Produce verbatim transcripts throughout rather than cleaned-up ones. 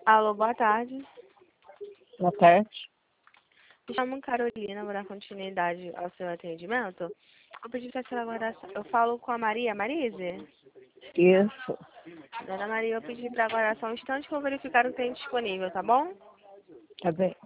Alô, boa tarde. Boa tarde. Me chamo Carolina, vou dar continuidade ao seu atendimento. Eu pedi para a senhora aguardar. Eu falo com a Maria Marise? Isso. Dona Maria, eu pedi para aguardar só um instante que eu vou verificar o que tem disponível, tá bom? Tá bem.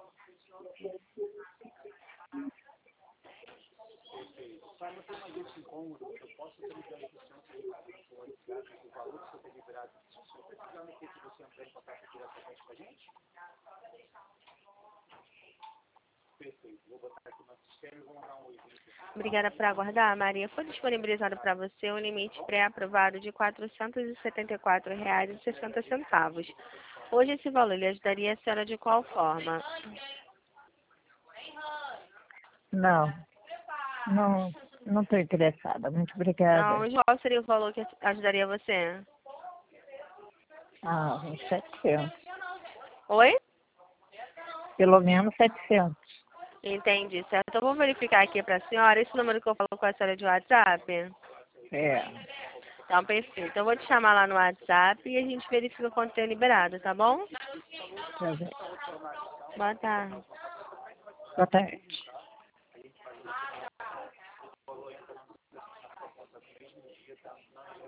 Obrigada por aguardar, Maria. Foi disponibilizado para você um limite pré-aprovado de quatrocentos e setenta e quatro reais e sessenta centavos. Hoje esse valor lhe ajudaria a senhora de qual forma? Não. Não, não estou interessada. Muito obrigada. Não, hoje qual seria o valor que ajudaria você? Ah, uns setecentos. Oi? Pelo menos setecentos. Entendi, certo. Eu vou verificar aqui para a senhora. Esse número que eu falo com a senhora de WhatsApp? É. Então, perfeito. Eu vou te chamar lá no WhatsApp e a gente verifica quanto tem liberado, tá bom? Tá bem. Boa tarde. Boa tarde.